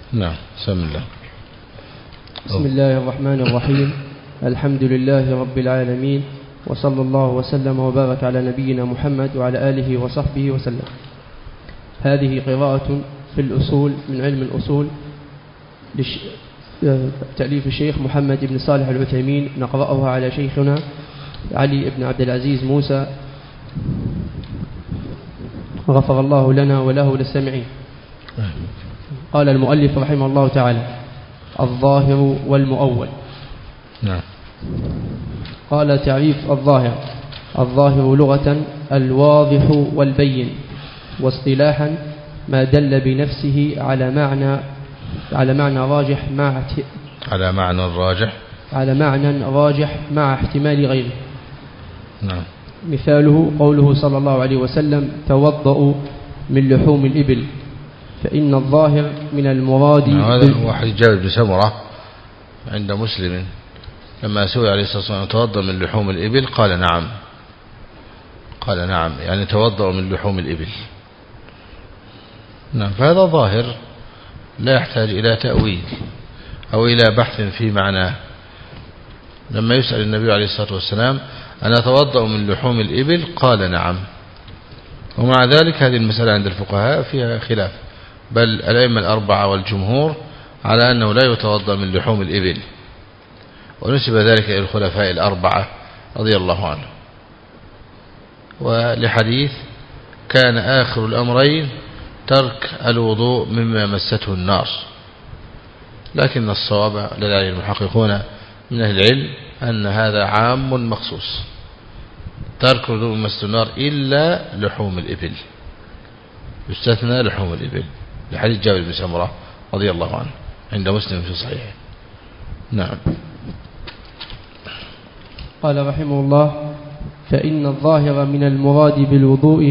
نعم. بسم الله. بسم الله الرحمن الرحيم. الحمد لله رب العالمين، وصلى الله وسلم وبارك على نبينا محمد وعلى آله وصحبه وسلم. هذه قراءة في الأصول من علم الأصول تأليف الشيخ محمد بن صالح العثيمين، نقرأها على شيخنا علي بن عبد العزيز موسى، غفر الله لنا وله للسامعين. قال المؤلف رحمه الله تعالى: الظاهر والمؤول. نعم. قال: تعريف الظاهر: الظاهر لغة الواضح والبين، واصطلاحا ما دل بنفسه على معنى راجح مع احتمال غيره. نعم. مثاله قوله صلى الله عليه وسلم: توضؤوا من لحوم الإبل، فإن الظاهر من المراد. هذا هو حديث جابر بن سمرة عند مسلم لما سئل عليه الصلاة والسلام: توضأ من لحوم الإبل؟ قال نعم، يعني توضأ من لحوم الإبل. نعم. فهذا ظاهر لا يحتاج إلى تأويل أو إلى بحث في معناه. لما يسأل النبي عليه الصلاة والسلام: أنا أتوضأ من لحوم الإبل؟ قال نعم. ومع ذلك هذه المسألة عند الفقهاء فيها خلاف، بل الأئمة الأربعة والجمهور على أنه لا يتوضأ من لحوم الإبل، ونسب ذلك إلى الخلفاء الأربعة رضي الله عنهم، ولحديث: كان آخر الأمرين ترك الوضوء مما مسته النار. لكن الصواب لدى المحققون من أهل العلم أن هذا عام مخصوص، ترك الوضوء مما مسته النار إلا لحوم الإبل، يستثنى لحوم الإبل، لحديث جابر بن سمرة رضي الله عنه عند مسلم في صحيحه. نعم. قال رحمه الله: فإن الظاهر من المراد بالوضوء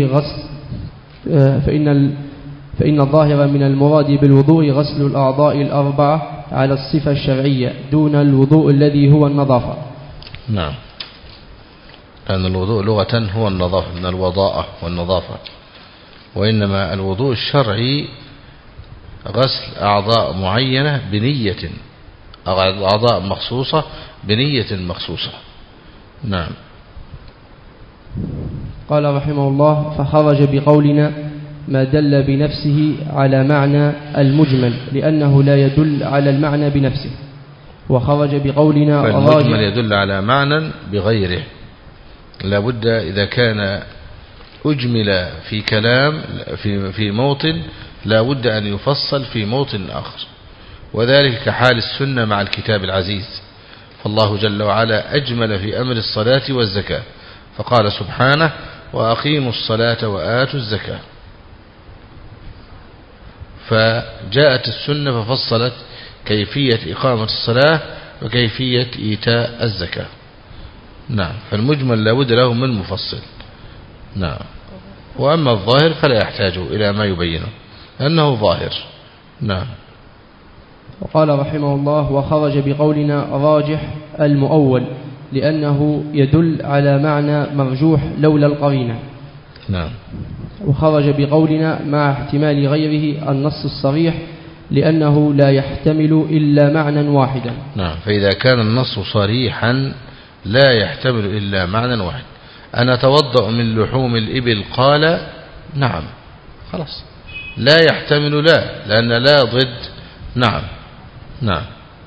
غسل الأعضاء الأربعة على الصفة الشرعية دون الوضوء الذي هو النظافة. نعم. لأن الوضوء لغة هو النظافة، من الوضاءة والنظافة، وإنما الوضوء الشرعي غسل أعضاء معينة بنية، أعضاء مخصوصة بنية مخصوصة. نعم. قال رحمه الله: فخرج بقولنا ما دل بنفسه على معنى المجمل، لأنه لا يدل على المعنى بنفسه. وخرج بقولنا فالمجمل يدل على معنى بغيره، لابد إذا كان أجمل في كلام في موطن لابد أن يفصل في موطن آخر، وذلك كحال السنة مع الكتاب العزيز. فالله جل وعلا أجمل في أمر الصلاة والزكاة، فقال سبحانه: وأقيموا الصلاة وآتوا الزكاة. فجاءت السنة ففصلت كيفية إقامة الصلاة وكيفية إيتاء الزكاة. نعم. فالمجمل لابد له من مفصل. نعم. وأما الظاهر فلا يحتاج إلى ما يبينه لأنه ظاهر. نعم. وقال رحمه الله: وخرج بقولنا راجح المؤول، لأنه يدل على معنى مرجوح لولا القرينة. نعم. وخرج بقولنا مع احتمال غيره النص الصريح، لأنه لا يحتمل إلا معنى واحدا. نعم. فإذا كان النص صريحا لا يحتمل إلا معنى واحد. أنا أتوضأ من لحوم الإبل؟ قال نعم، خلاص، لا يحتمل لا، لأن لا ضد نعم. نعم.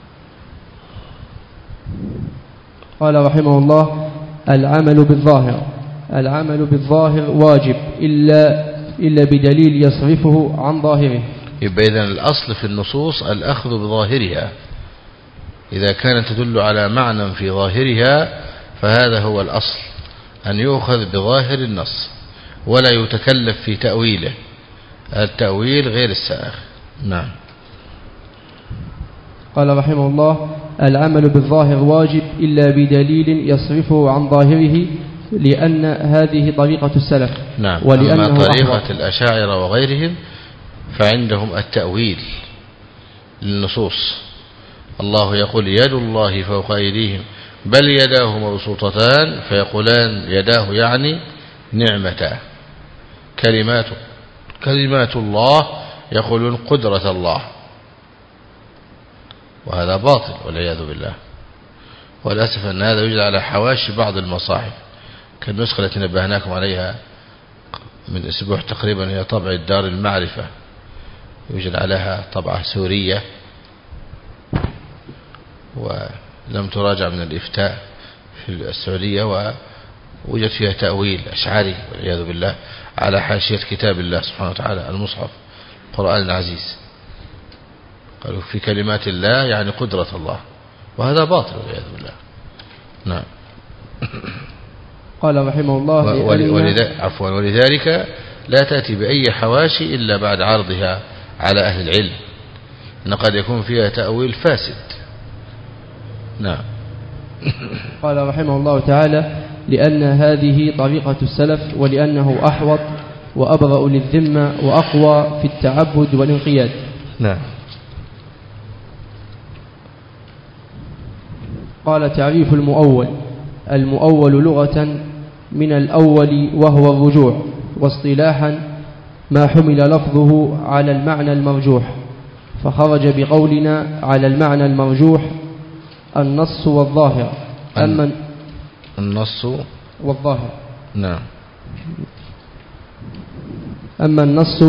قال رحمه الله: العمل بالظاهر واجب إلا بدليل يصرفه عن ظاهره. يبقى إذن الأصل في النصوص الأخذ بظاهرها، إذا كانت تدل على معنى في ظاهرها فهذا هو الأصل، أن يؤخذ بظاهر النص ولا يتكلف في تأويله، التأويل غير السائغ. نعم. قال رحمه الله: العمل بالظاهر واجب إلا بدليل يصرفه عن ظاهره، لأن هذه طريقة السلف. نعم. أما طريقة الأشاعرة وغيرهم فعندهم التأويل للنصوص. الله يقول: يد الله فوق أيديهم بل يداه مبسوطتان، فيقولان يداه يعني نعمته. كلمات الله يقولون قدرة الله. وهذا باطل والعياذ بالله. وللأسف أن هذا يوجد على حواشي بعض المصاحف كالنسخة التي نبهناكم عليها من أسبوع تقريبا، هي طبع دار المعرفة، يوجد عليها طبعة سورية ولم تراجع من الإفتاء في السعودية، ووجد فيها تأويل أشعري والعياذ بالله على حاشية كتاب الله سبحانه وتعالى المصحف القرآن العزيز. قالوا في كلمات الله يعني قدرة الله، وهذا باطل والعياذ بالله. نعم. قال رحمه الله ولذلك لا تأتي بأي حواشي إلا بعد عرضها على أهل العلم، أن قد يكون فيها تأويل فاسد. نعم. قال رحمه الله تعالى: لأن هذه طريقة السلف، ولأنه أحوط وأبرأ للذمة وأقوى في التعبد والانقياد. نعم. قال: تعريف المؤول: المؤول لغة من الأول وهو الرجوع، واصطلاحا ما حمل لفظه على المعنى المرجوح، فخرج بقولنا على المعنى المرجوح النص والظاهر. أما النص والظاهر. نعم. أما النص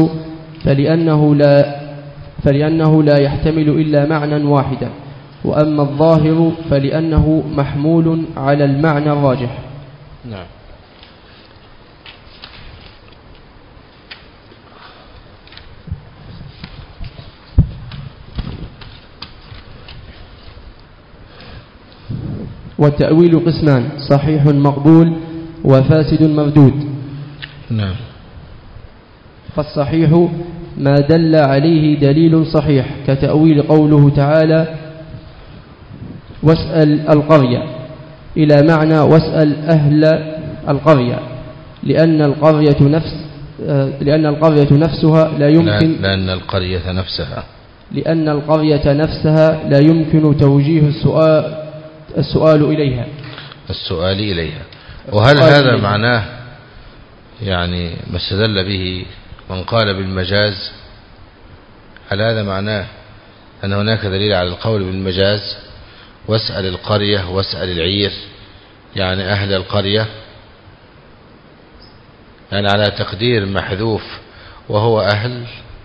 فلأنه لا يحتمل إلا معنى واحدا، وأما الظاهر فلأنه محمول على المعنى الراجح. نعم. والتأويل قسمان: صحيح مقبول وفاسد مردود. نعم. فالصحيح ما دل عليه دليل صحيح، كتأويل قوله تعالى: واسأل القرية، إلى معنى واسأل أهل القرية، لأن القرية نفسها لا يمكن لأن القرية نفسها لا يمكن توجيه السؤال إليها. وهل هذا معناه يعني ما استدل به من قال بالمجاز؟ هل هذا معناه أن هناك دليل على القول بالمجاز؟ واسأل القرية واسأل العير، يعني أهل القرية، يعني على تقدير محذوف وهو أهل،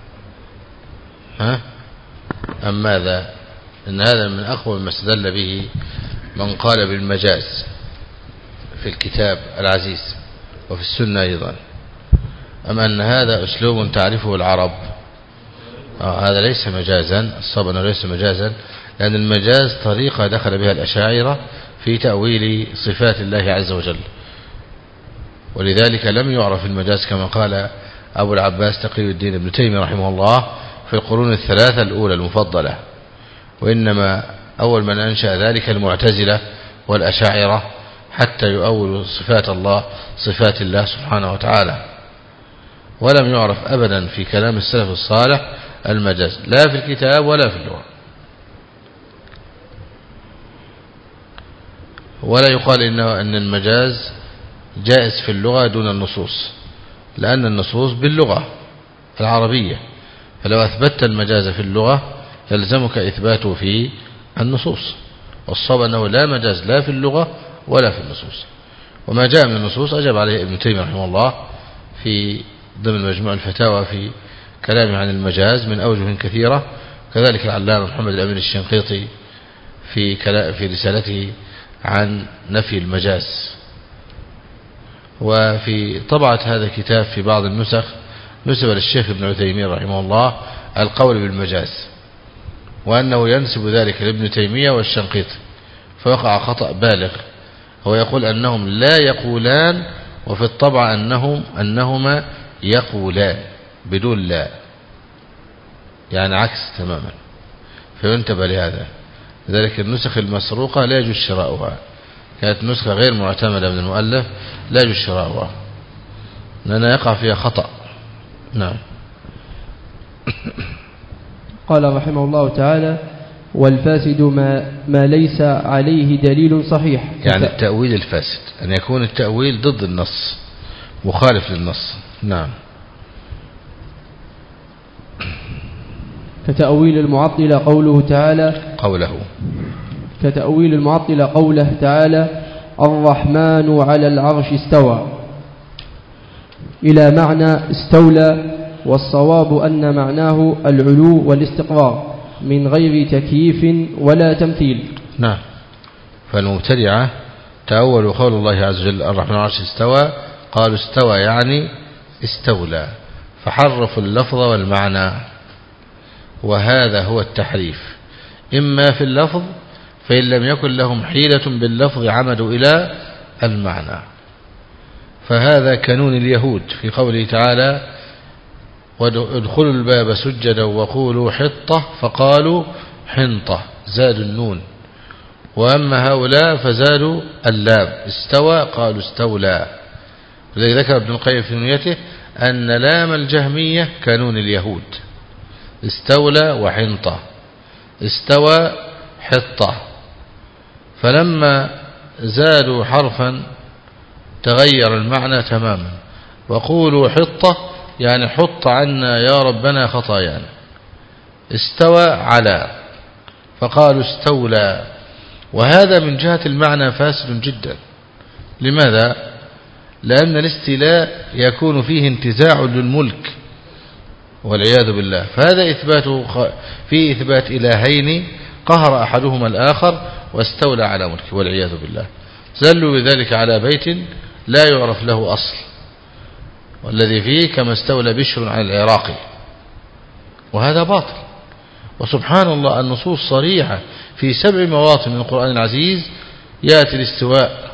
أم ماذا؟ إن هذا من أقوى ما استدل به من قال بالمجاز في الكتاب العزيز وفي السنة أيضا. أم أن هذا أسلوب تعرفه العرب؟ هذا ليس مجازا، الصواب أنه ليس مجازا، لأن المجاز طريقة دخل بها الأشاعرة في تأويل صفات الله عز وجل، ولذلك لم يعرف المجاز كما قال أبو العباس تقي الدين ابن تيمية رحمه الله في القرون الثلاثة الأولى المفضلة، وإنما أول من أنشأ ذلك المعتزلة والأشاعرة حتى يؤولوا صفات الله سبحانه وتعالى. ولم يعرف أبدا في كلام السلف الصالح المجاز، لا في الكتاب ولا في اللغة. ولا يقال أن المجاز جائز في اللغة دون النصوص، لأن النصوص باللغة العربية، فلو أثبتت المجاز في اللغة يلزمك إثباته في النصوص، والصواب أنه لا مجاز لا في اللغة ولا في النصوص. وما جاء من النصوص أجاب عليه ابن تيمية رحمه الله في ضمن مجموع الفتاوى في كلامه عن المجاز من أوجه كثيرة، كذلك العلامة محمد الأمين الشنقيطي في رسالته عن نفي المجاز. وفي طبعة هذا الكتاب في بعض النسخ نسب للشيخ ابن عثيمين رحمه الله القول بالمجاز، وأنه ينسب ذلك لابن تيمية والشنقيطي، فوقع خطأ بالغ. هو يقول أنهم لا يقولان، وفي الطبع أنهما يقولان بدون لا، يعني عكس تماما، فينتبه لهذا. لذلك النسخ المسروقة لا يجوز شراؤها، كانت نسخة غير معتمدة من المؤلف لا يجوز شراؤها لأن يقع فيها خطأ. نعم. قال رحمه الله تعالى: والفاسد ما ليس عليه دليل صحيح، يعني التأويل الفاسد أن يكون التأويل ضد النص مخالف للنص. نعم. كتأويل المعطلة قوله تعالى الرحمن على العرش استوى إلى معنى استولى، والصواب أن معناه العلو والاستقرار من غير تكييف ولا تمثيل. نعم. فالمبتدعة تأولوا قول الله عز وجل الرحمن على العرش استوى، قالوا استوى يعني استولى، فحرفوا اللفظ والمعنى، وهذا هو التحريف، إما في اللفظ فإن لم يكن لهم حيلة باللفظ عمدوا إلى المعنى، فهذا كانون اليهود في قوله تعالى وادخلوا الباب سجدا وقولوا حطة فقالوا حنطة، زادوا النون. وأما هؤلاء فزادوا اللام، استوى قالوا استولى. الذي ذكر ابن القيم في نونيته أن لام الجهمية كانون اليهود، استولى وحنطة، استوى حطة، فلما زادوا حرفا تغير المعنى تماما. وقولوا حطة يعني حط عنا يا ربنا خطايانا، استوى على فقالوا استولى، وهذا من جهة المعنى فاسد جدا. لماذا؟ لأن الاستيلاء يكون فيه انتزاع للملك والعياذ بالله، فهذا فيه إثبات إلهين قهر أحدهما الآخر واستولى على ملكه والعياذ بالله. زلوا بذلك على بيت لا يعرف له أصل، والذي فيه كما استولى بشر على العراقي، وهذا باطل. وسبحان الله النصوص صريحة في 7 مواطن من القرآن العزيز يأتي الاستواء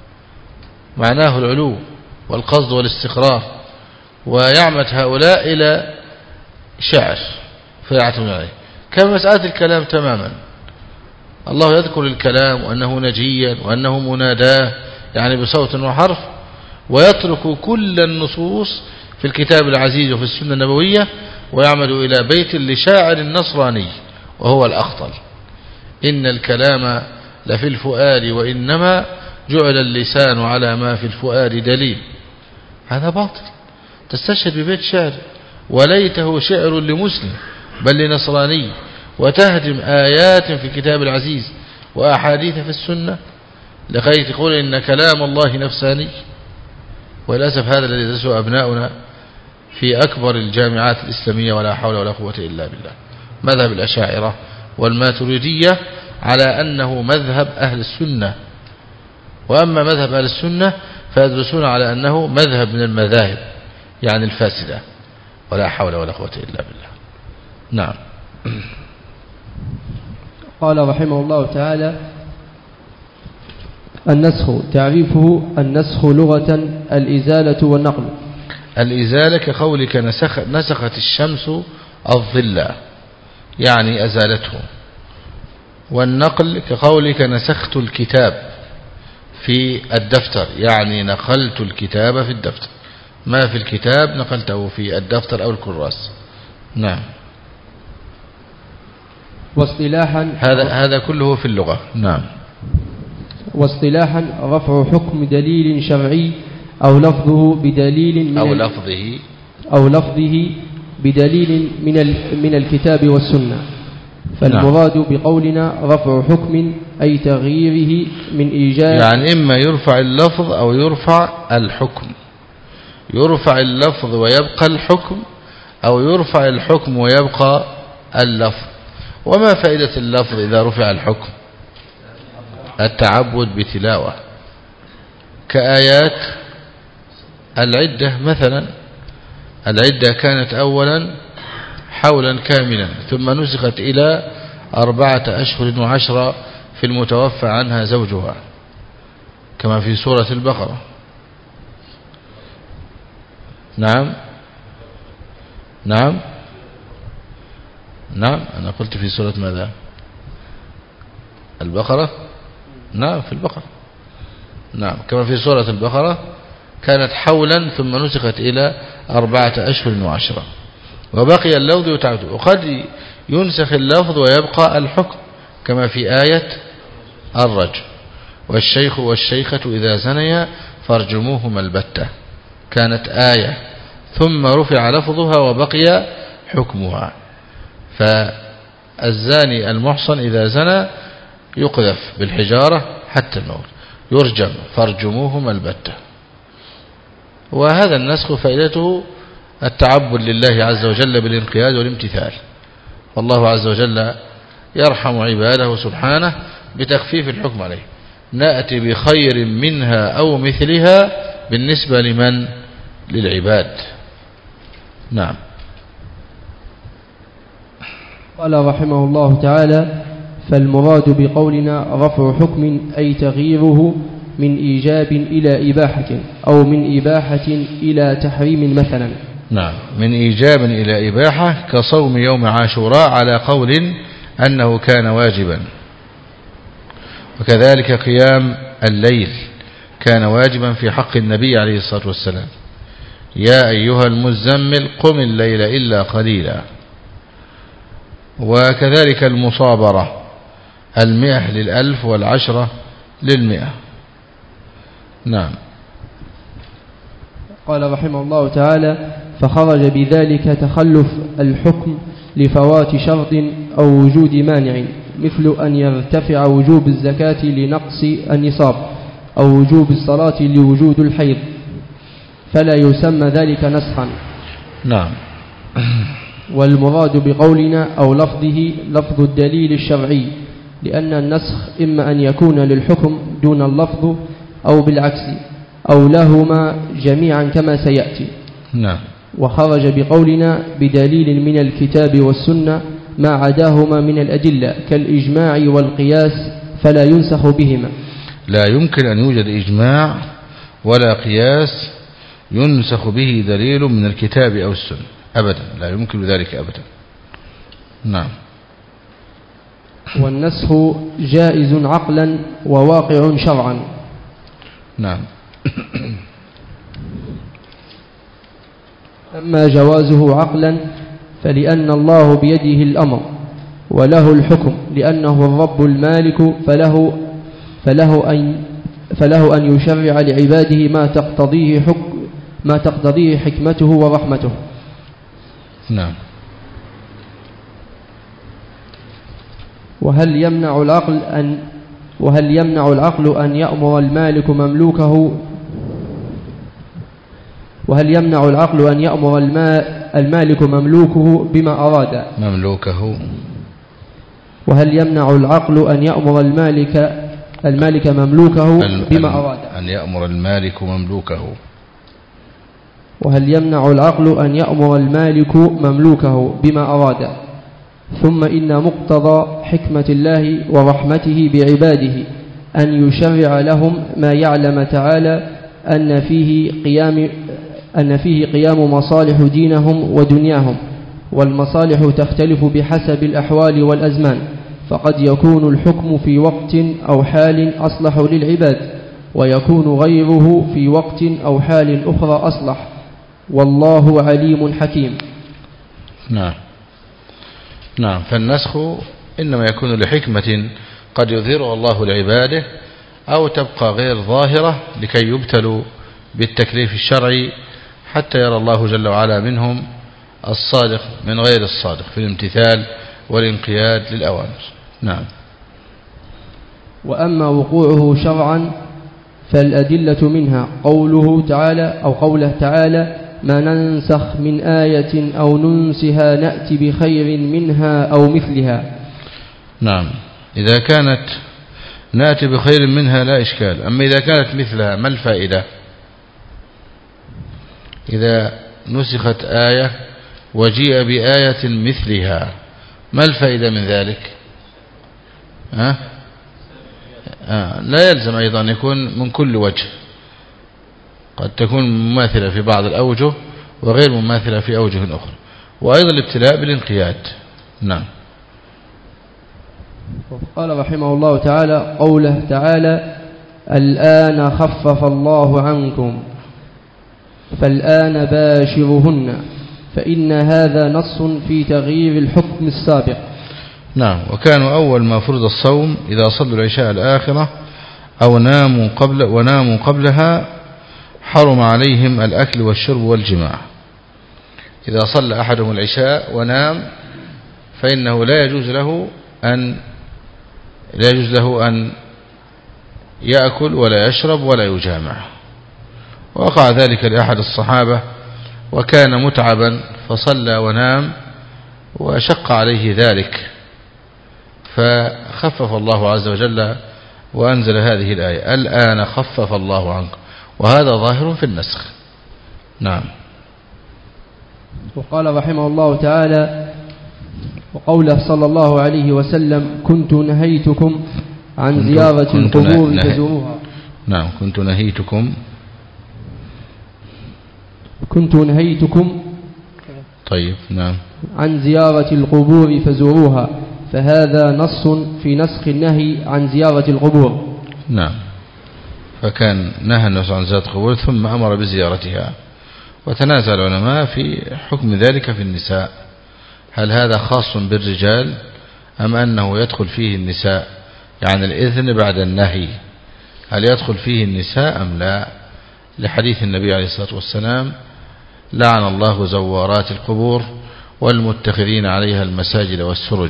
معناه العلو والقصد والاستقرار، ويعمد هؤلاء إلى شعر فيعتمد عليه، كما مسألة الكلام تماما. الله يذكر الكلام وأنه نجيا وأنه مناداه يعني بصوت وحرف، ويترك كل النصوص في الكتاب العزيز وفي السنة النبوية ويعمد إلى بيت لشاعر النصراني وهو الأخطل: إن الكلام لفي الفؤاد وإنما جعل اللسان على ما في الفؤاد دليل. هذا باطل، تستشهد ببيت شعر وليته شعر لمسلم بل لنصراني، وتهدم آيات في الكتاب العزيز وأحاديث في السنة لكي تقول إن كلام الله نفساني. وللأسف هذا الذي يدرسه أبناؤنا في أكبر الجامعات الإسلامية، ولا حول ولا قوة إلا بالله. مذهب الأشاعرة والماتريدية على أنه مذهب أهل السنة، وأما مذهب أهل السنة فيدرسون على أنه مذهب من المذاهب يعني الفاسدة، ولا حول ولا قوة إلا بالله. نعم. قال رحمه الله تعالى: النسخ تعريفه: النسخ لغة الإزالة والنقل. الإزالة كقولك نسخت الشمس الظل يعني أزالته، والنقل كقولك نسخت الكتاب في الدفتر يعني نقلت الكتاب في الدفتر، ما في الكتاب نقلته في الدفتر أو الكراس. نعم. واصطلاحا هذا كله في اللغة. نعم. واصطلاحا رفع حكم دليل شرعي أو لفظه بدليل بدليل من الكتاب والسنة. فالمراد بقولنا رفع حكم أي تغييره من إيجاد، يعني إما يرفع اللفظ أو يرفع الحكم، يرفع اللفظ ويبقى الحكم، أو يرفع الحكم ويبقى اللفظ. وما فائدة اللفظ إذا رفع الحكم؟ التعبد بتلاوة، كآيات العدة مثلا. العدة كانت أولا حولا كاملا ثم نسخت إلى 4 أشهر و10 في المتوفى عنها زوجها، كما في سورة البقرة. نعم نعم نعم. أنا قلت في سورة ماذا؟ البقرة. نعم في البقرة. نعم كما في سورة البقرة كانت حولا ثم نسخت إلى 4 أشهر و10، وبقي اللفظ يتعبد. وقد ينسخ اللفظ ويبقى الحكم كما في آية الرجم: والشيخ والشيخة إذا زنيا فارجموهما البتة، كانت آية ثم رفع لفظها وبقي حكمها. فالزاني المحصن إذا زنى يقذف بالحجارة حتى الموت، يرجم فارجموهم البتة. وهذا النسخ فائدته التعبد لله عز وجل بالانقياد والامتثال، والله عز وجل يرحم عباده سبحانه بتخفيف الحكم عليه. نأتي بخير منها أو مثلها بالنسبة لمن؟ للعباد. نعم. قال رحمه الله تعالى: فالمراد بقولنا رفع حكم أي تغييره من إيجاب إلى إباحة أو من إباحة إلى تحريم مثلا. نعم، من إيجاب إلى إباحة كصوم يوم عاشوراء على قول أنه كان واجبا، وكذلك قيام الليل كان واجبا في حق النبي عليه الصلاة والسلام: يا أيها المزمل قم الليل إلا قليلا. وكذلك المصابرة 100 للألف و10 للمئة. نعم. قال رحمه الله تعالى: فخرج بذلك تخلف الحكم لفوات شرط أو وجود مانع، مثل أن يرتفع وجوب الزكاة لنقص النصاب، أو وجوب الصلاة لوجود الحيض، فلا يسمى ذلك نسخا. نعم. والمراد بقولنا أو لفظه لفظ الدليل الشرعي، لأن النسخ إما أن يكون للحكم دون اللفظ أو بالعكس أو لهما جميعا كما سيأتي. نعم. وخرج بقولنا بدليل من الكتاب والسنة ما عداهما من الأدلة كالإجماع والقياس فلا ينسخ بهما. لا يمكن أن يوجد إجماع ولا قياس ينسخ به دليل من الكتاب أو السنة أبدا، لا يمكن ذلك أبدا. نعم. والنسخ جائز عقلا وواقع شرعا. نعم. أما جوازه عقلا فلأن الله بيده الأمر وله الحكم، لأنه الرب المالك، فله أن يشرع لعباده ما تقتضيه حكمته ورحمته. نعم. وهل يمنع العقل أن يأمر المالك مملوكه المالك مملوكه بما أراد؟ وهل يمنع العقل أن يأمر المالك مملوكه بما أراد؟ أن يأمر المالك مملوكه. وهل يمنع العقل أن يأمر المالك مملوكه بما أراد؟ ثم إن مقتضى حكمة الله ورحمته بعباده أن يشرع لهم ما يعلم تعالى أن فيه قيام مصالح دينهم ودنياهم، والمصالح تختلف بحسب الأحوال والأزمان، فقد يكون الحكم في وقت أو حال أصلح للعباد، ويكون غيره في وقت أو حال أخرى أصلح، والله عليم حكيم. نعم. فالنسخ إنما يكون لحكمة قد يظهرها الله لعباده، أو تبقى غير ظاهرة لكي يبتلوا بالتكليف الشرعي حتى يرى الله جل وعلا منهم الصادق من غير الصادق في الامتثال والانقياد للأوامر. نعم. وأما وقوعه شرعا فالأدلة منها قوله تعالى ما ننسخ من آية أو ننسها نأتي بخير منها أو مثلها. نعم. إذا كانت نأتي بخير منها لا إشكال، أما إذا كانت مثلها ما الفائدة؟ إذا نسخت آية وجيء بآية مثلها ما الفائدة من ذلك؟ لا يلزم أيضا يكون من كل وجه، قد تكون مماثلة في بعض الأوجه وغير مماثلة في أوجه أخرى، وأيضا الابتلاء بالانقياد. نعم. قال رحمه الله تعالى قوله تعالى الآن خفف الله عنكم فالآن باشرهن، فإن هذا نص في تغيير الحكم السابق. نعم. وكانوا أول ما فرض الصوم إذا صلوا العشاء الآخرة أو وناموا قبلها حرم عليهم الأكل والشرب والجماع. إذا صلى أحدهم العشاء ونام فإنه لا يجوز له أن يأكل ولا يشرب ولا يجامع. وقع ذلك لأحد الصحابة وكان متعبا فصلى ونام وشق عليه ذلك، فخفف الله عز وجل وأنزل هذه الآية: الآن خفف الله عنك، وهذا ظاهر في النسخ. نعم. وقال رحمه الله تعالى: وقوله صلى الله عليه وسلم: كنت نهيتكم عن زيارة القبور فزوروها. نعم. كنت نهيتكم طيب. نعم. عن زيارة القبور فزوروها، فهذا نص في نسخ النهي عن زيارة القبور. نعم. فكان نهى الناس عن زيارة القبور ثم أمر بزيارتها. وتنازل العلماء في حكم ذلك في النساء، هل هذا خاص بالرجال أم أنه يدخل فيه النساء؟ يعني الإذن بعد النهي هل يدخل فيه النساء أم لا؟ لحديث النبي عليه الصلاة والسلام: لعن الله زوارات القبور والمتخذين عليها المساجد والسرج.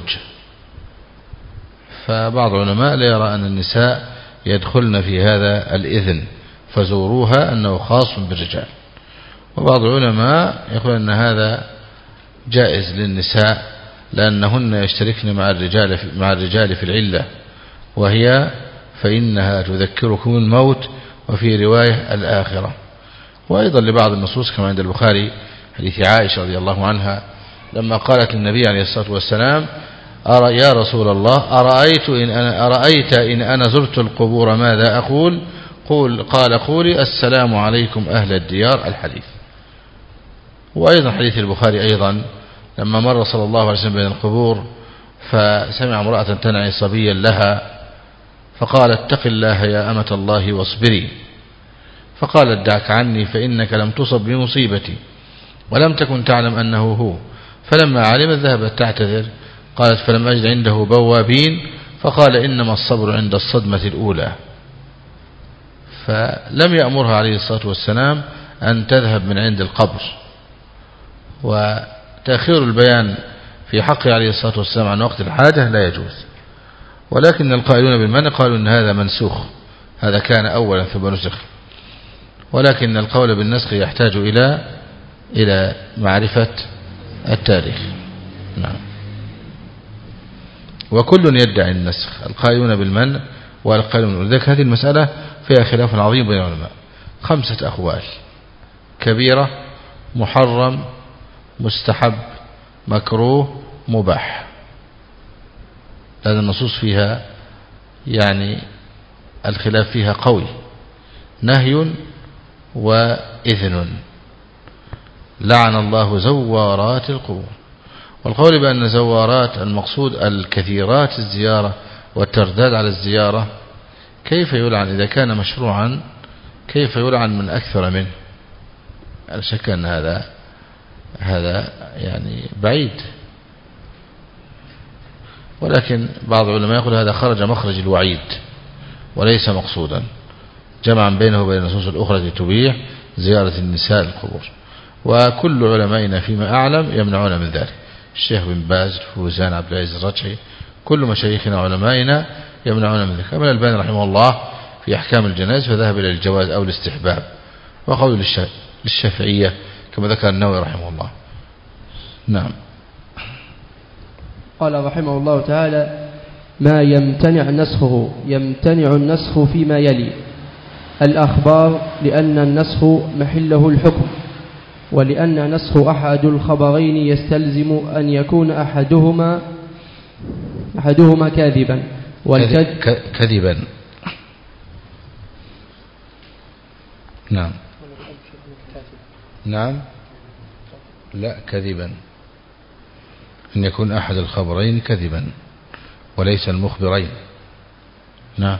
فبعض العلماء لا يرى أن النساء يدخلن في هذا الإذن فزوروها أنه خاص بالرجال، وبعض العلماء يقول أن هذا جائز للنساء لأنهن يشتركن مع الرجال في العلة، وهي فإنها تذكركم الموت، وفي رواية الآخرة. وأيضا لبعض النصوص كما عند البخاري حديث عائشة رضي الله عنها لما قالت للنبي عليه الصلاة والسلام: يا رسول الله أرأيت إن أنا زرت القبور ماذا أقول؟ قال: قولي السلام عليكم أهل الديار. الحديث. وأيضا حديث البخاري أيضا لما مر صلى الله عليه وسلم بين القبور فسمع امرأة تنعي صبيا لها فقال: اتق الله يا أمة الله واصبري. فقالت: دعك عني فإنك لم تصب بمصيبتي ولم تكن تعلم أنه هو. فلما علمت ذهبت تعتذر، قالت: فلم أجد عنده بوابين، فقال: إنما الصبر عند الصدمة الأولى. فلم يأمرها عليه الصلاة والسلام أن تذهب من عند القبر. وتأخير البيان في حقه عليه الصلاة والسلام عن وقت الحاجة لا يجوز. ولكن القائلون بالمنع قالوا إن هذا منسوخ، هذا كان أولا ثم نسخ. ولكن القول بالنسخ يحتاج إلى معرفة التاريخ. نعم. وكل يدعي النسخ، القائلون بالمنع والقائلون بالذكر. هذه المسألة فيها خلاف عظيم بين العلماء، 5 أقوال: كبيرة، محرم، مستحب، مكروه، مباح. هذا النصوص فيها يعني الخلاف فيها قوي: نهي وإذن. لعن الله زوارات القبور. والقول بأن زوارات المقصود الكثيرات الزيارة والترداد على الزيارة، كيف يلعن إذا كان مشروعا؟ كيف يلعن من أكثر منه؟ لا شك أن هذا يعني بعيد. ولكن بعض العلماء يقول هذا خرج مخرج الوعيد وليس مقصودا، جمعا بينه وبين النصوص الأخرى التي تبيح زيارة النساء القبور. وكل علمائنا فيما أعلم يمنعون من ذلك: الشيخ بن باز، الفوزان، عبد العزيز الرجحي، كل مشايخنا وعلمائنا يمنعون من ذلك. أما الألباني رحمه الله في أحكام الجنائز فذهب إلى الجواز أو الاستحباب، وقول للشافعية كما ذكر النووي رحمه الله. نعم. قال رحمه الله تعالى: ما يمتنع النسخ فيما يلي: الأخبار، لأن النسخ محله الحكم، ولأن نسخ أحد الخبرين يستلزم أن يكون أحدهما كاذبا كذبا. نعم. نعم. لا، كذبا، أن يكون أحد الخبرين كذبا وليس المخبرين. نعم.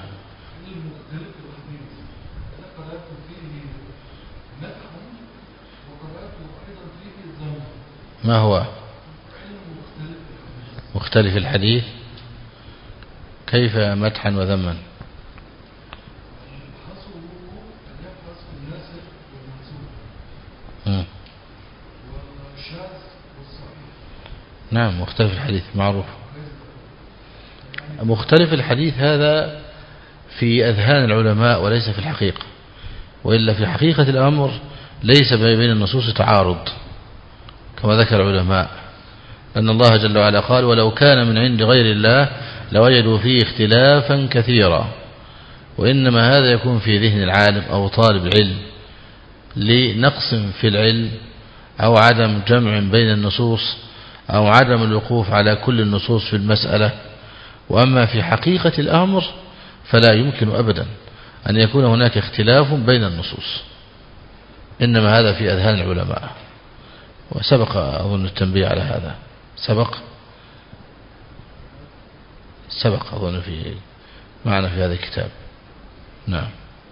ما هو مختلف الحديث؟ كيف مدحا وذما؟ نعم مختلف الحديث معروف. مختلف الحديث هذا في أذهان العلماء وليس في الحقيقة، وإلا في حقيقة الأمر ليس بين النصوص تعارض كما ذكر العلماء، أن الله جل وعلا قال ولو كان من عند غير الله لوجدوا فيه اختلافا كثيرا. وإنما هذا يكون في ذهن العالم أو طالب العلم لنقص في العلم أو عدم جمع بين النصوص أو عدم الوقوف على كل النصوص في المسألة. وأما في حقيقة الأمر فلا يمكن أبدا أن يكون هناك اختلاف بين النصوص، إنما هذا في أذهان العلماء. وسبق أظن التنبيه على هذا، سبق أظن في معنا في هذا الكتاب. نعم.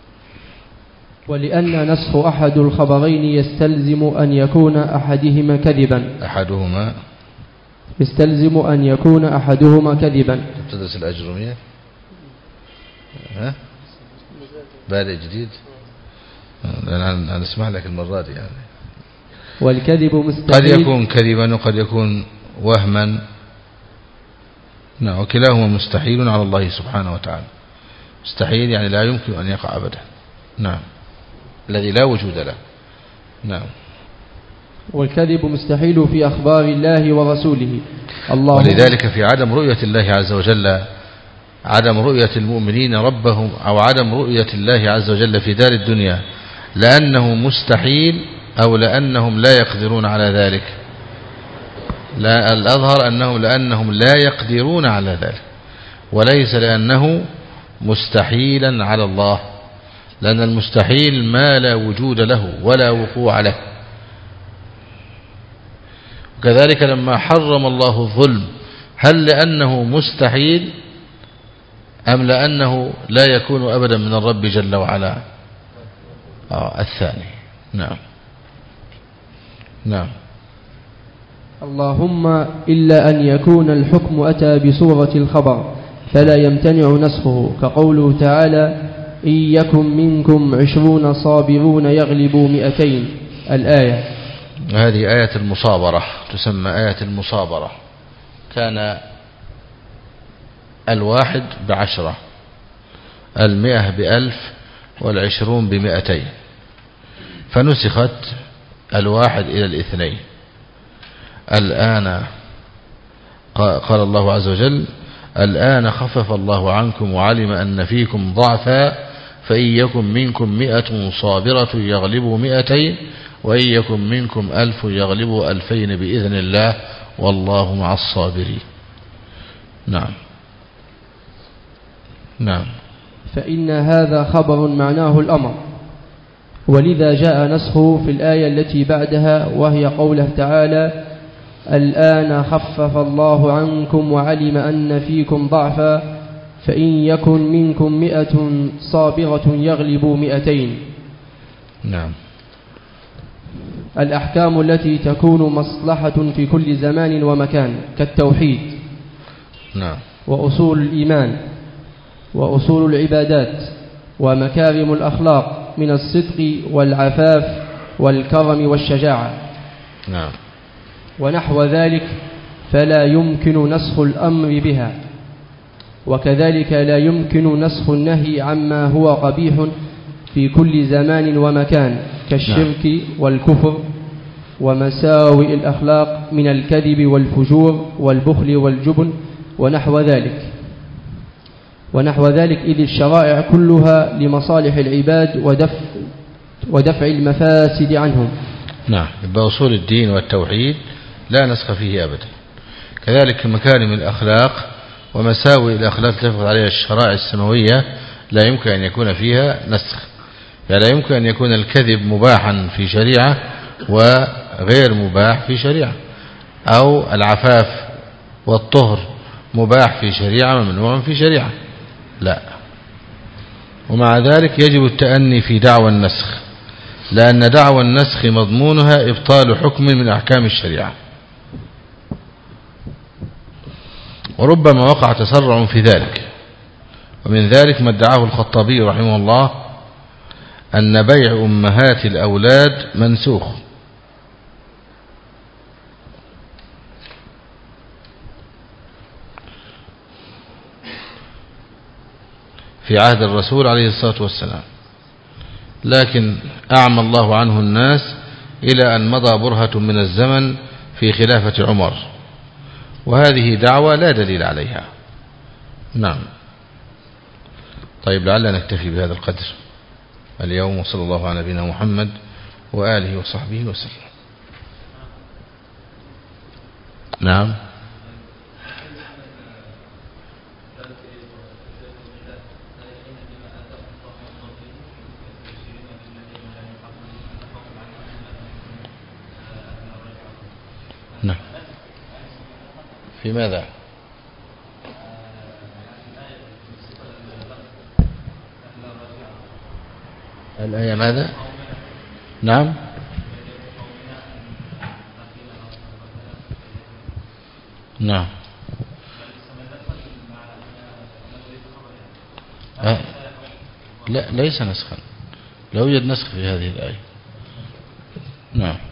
ولأن نسخ أحد الخبرين يستلزم أن يكون أحدهما كذبا. يستلزم أن يكون أحدهما كذبا. تدرس الأجرمية بادئ جديد، أنا أسمع لك المرة دي يعني. والكذب مستحيل، قد يكون كذبا وقد يكون وهما. نعم. وكلاهما مستحيل على الله سبحانه وتعالى. مستحيل يعني لا يمكن أن يقع أبدا. نعم. الذي لا وجود له. نعم. والكذب مستحيل في أخبار الله ورسوله. ولذلك في عدم رؤية الله عز وجل، عدم رؤية المؤمنين ربهم أو عدم رؤية الله عز وجل في دار الدنيا لأنه مستحيل أو لأنهم لا يقدرون على ذلك. لا، الأظهر لأنهم لا يقدرون على ذلك، وليس لأنه مستحيلا على الله، لأن المستحيل ما لا وجود له ولا وقوع له. وكذلك لما حرم الله الظلم، هل لأنه مستحيل أم لأنه لا يكون أبدا من الرب جل وعلا؟ الثاني. نعم. نعم. اللهم إلا أن يكون الحكم أتى بصورة الخبر فلا يمتنع نسخه، كقوله تعالى إن يكن منكم 20 صابرون يغلبوا 200 الآية. هذه آية المصابرة، تسمى آية المصابرة. كان 1 ب10، 100 ب1000 والعشرون ب200، فنسخت 1 إلى 2. الآن قال الله عز وجل الآن خفف الله عنكم وعلم أن فيكم ضعفا فإن يكن منكم 100 صابرة يغلبوا 200 وإن يكن منكم 1000 يغلبوا 2000 بإذن الله والله مع الصابرين. نعم. نعم. فإن هذا خبر معناه الأمر، ولذا جاء نسخه في الآية التي بعدها وهي قوله تعالى الآن خفف الله عنكم وعلم أن فيكم ضعفا فإن يكن منكم 100 صابرة يغلبوا 200. نعم. الأحكام التي تكون مصلحة في كل زمان ومكان كالتوحيد. نعم. وأصول الإيمان وأصول العبادات ومكارم الأخلاق من الصدق والعفاف والكرم والشجاعة. نعم. ونحو ذلك فلا يمكن نسخ الأمر بها، وكذلك لا يمكن نسخ النهي عما هو قبيح في كل زمان ومكان كالشرك والكفر ومساوئ الأخلاق من الكذب والفجور والبخل والجبن ونحو ذلك إذ الشرائع كلها لمصالح العباد ودفع المفاسد عنهم. نعم. بأصول الدين والتوحيد لا نسخ فيه أبدا. كذلك مكارم الأخلاق ومساوئ الأخلاق تفرض عليها الشرائع السماوية لا يمكن أن يكون فيها نسخ. يعني لا يمكن أن يكون الكذب مباحا في شريعة وغير مباح في شريعة، أو العفاف والطهر مباح في شريعة وممنوع في شريعة، لا. ومع ذلك يجب التأني في دعوى النسخ، لأن دعوى النسخ مضمونها إبطال حكم من أحكام الشريعة، وربما وقع تسرع في ذلك. ومن ذلك ما ادعاه الخطابي رحمه الله أن بيع أمهات الأولاد منسوخ، في عهد الرسول عليه الصلاة والسلام، لكن أعمى الله عنه الناس إلى أن مضى برهة من الزمن في خلافة عمر، وهذه دعوة لا دليل عليها. نعم. طيب، لعلنا نكتفي بهذا القدر اليوم، وصلى الله على نبينا محمد وآله وصحبه وسلم. نعم. نعم. في ماذا؟ الآية ماذا؟ نعم. نعم. لا، ليس نسخا، لا يوجد نسخ في هذه الآية. نعم.